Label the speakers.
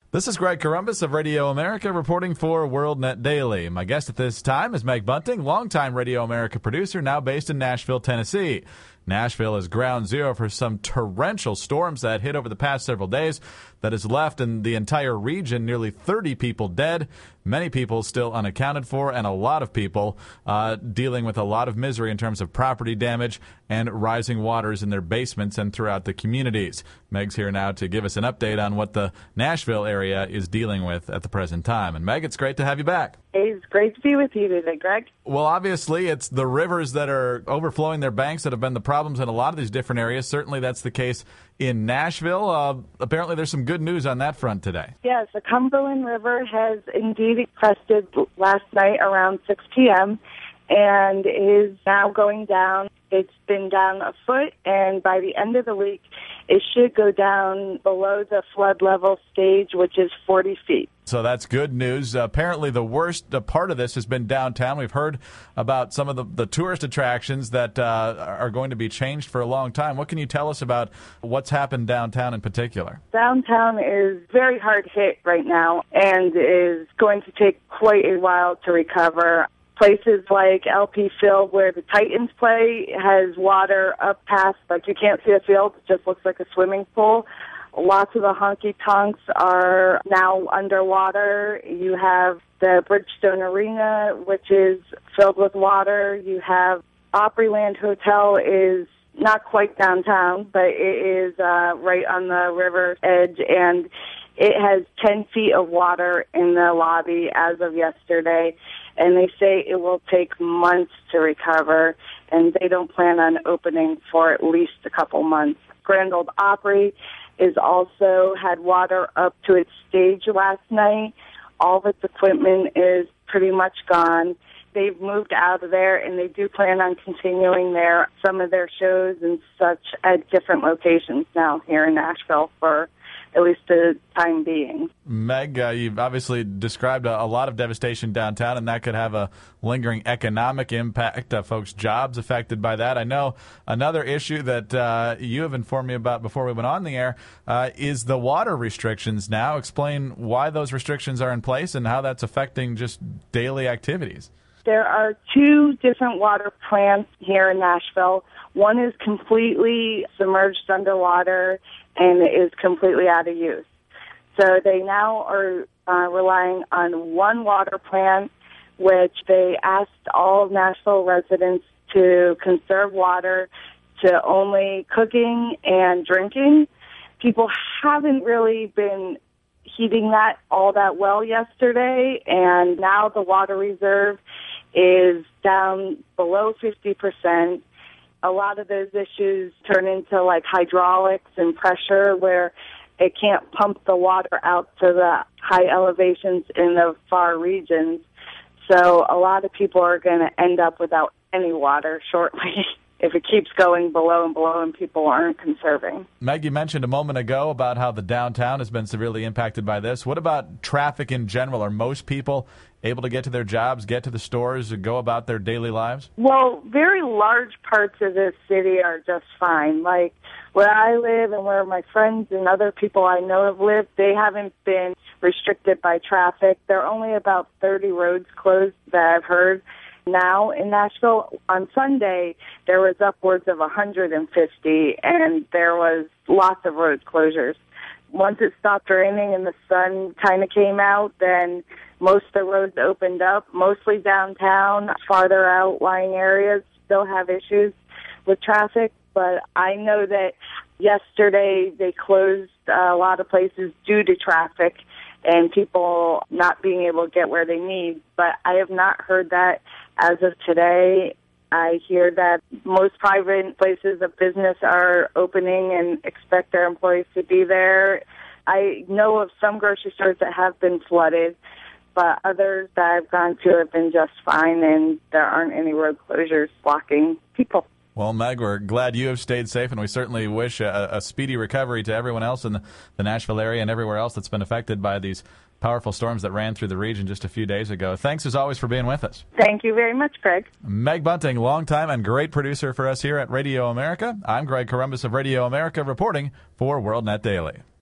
Speaker 1: This is Greg Corombos of Radio America reporting for WorldNet Daily. My guest at this time is Meg Bunting, longtime Radio America producer, now based in Nashville, Tennessee. Nashville is ground zero for some torrential storms that hit over the past several days that has left in the entire region nearly 30 people dead, many people still unaccounted for, and a lot of people dealing with a lot of misery in terms of property damage and rising waters in their basements and throughout the communities. Meg's here now to give us an update on what the Nashville area is dealing with at the present time. And Meg, it's great to have you back.
Speaker 2: It's great to be with you today, Greg.
Speaker 1: Well, obviously, it's the rivers that are overflowing their banks that have been the problems in a lot of these different areas. Certainly that's the case in Nashville. Apparently there's some good news on that front today.
Speaker 2: Yes, the Cumberland River has indeed crested last night around 6 p.m. and is now going down. It's been down a foot, and by the end of the week, it should go down below the flood level stage, which is 40 feet.
Speaker 1: So that's good news. Apparently the worst part of this has been downtown. We've heard about some of the tourist attractions that are going to be changed for a long time. What can you tell us about what's happened downtown in particular?
Speaker 2: Downtown is very hard hit right now and is going to take quite a while to recover. Places like LP Field, where the Titans play, has water up past, like you can't see a field, it just looks like a swimming pool. Lots of the honky-tonks are now underwater. You have the Bridgestone Arena, which is filled with water. You have Opryland Hotel is not quite downtown, but it is right on the river edge, and it has 10 feet of water in the lobby as of yesterday, and they say it will take months to recover, and they don't plan on opening for at least a couple months. Grand Ole Opry is also had water up to its stage last night. All of its equipment is pretty much gone. They've moved out of there, and they do plan on continuing some of their shows and such at different locations now here in Nashville for at least the time being.
Speaker 1: Meg, you've obviously described a lot of devastation downtown, and that could have a lingering economic impact, folks' jobs affected by that. I know another issue that you have informed me about before we went on the air is the water restrictions now. Explain why those restrictions are in place and how that's affecting just daily activities.
Speaker 2: There are two different water plants here in Nashville. One is completely submerged underwater and is completely out of use. So they now are relying on one water plant, which they asked all Nashville residents to conserve water to only cooking and drinking. People haven't really been heating that all that well yesterday, and now the water reserve is down below 50%. A lot of those issues turn into like hydraulics and pressure where it can't pump the water out to the high elevations in the far regions. So a lot of people are going to end up without any water shortly if it keeps going below and below and people aren't conserving.
Speaker 1: Meg, you mentioned a moment ago about how the downtown has been severely impacted by this. What about traffic in general? Are most people able to get to their jobs, get to the stores, and go about their daily lives?
Speaker 2: Well, very large parts of this city are just fine. Like where I live and where my friends and other people I know have lived, they haven't been restricted by traffic. There are only about 30 roads closed that I've heard. Now in Nashville, on Sunday, there was upwards of 150, and there was lots of road closures. Once it stopped raining and the sun kind of came out, then most of the roads opened up, mostly downtown. Farther outlying areas still have issues with traffic, but I know that yesterday they closed a lot of places due to traffic and people not being able to get where they need. But I have not heard that as of today. I hear that most private places of business are opening and expect their employees to be there. I know of some grocery stores that have been flooded, but others that I've gone to have been just fine, and there aren't any road closures blocking people.
Speaker 1: Well, Meg, we're glad you have stayed safe, and we certainly wish a speedy recovery to everyone else in the Nashville area and everywhere else that's been affected by these powerful storms that ran through the region just a few days ago. Thanks, as always, for being with us.
Speaker 2: Thank you very much, Greg.
Speaker 1: Meg Bunting, longtime and great producer for us here at Radio America. I'm Greg Corombos of Radio America reporting for WorldNet Daily.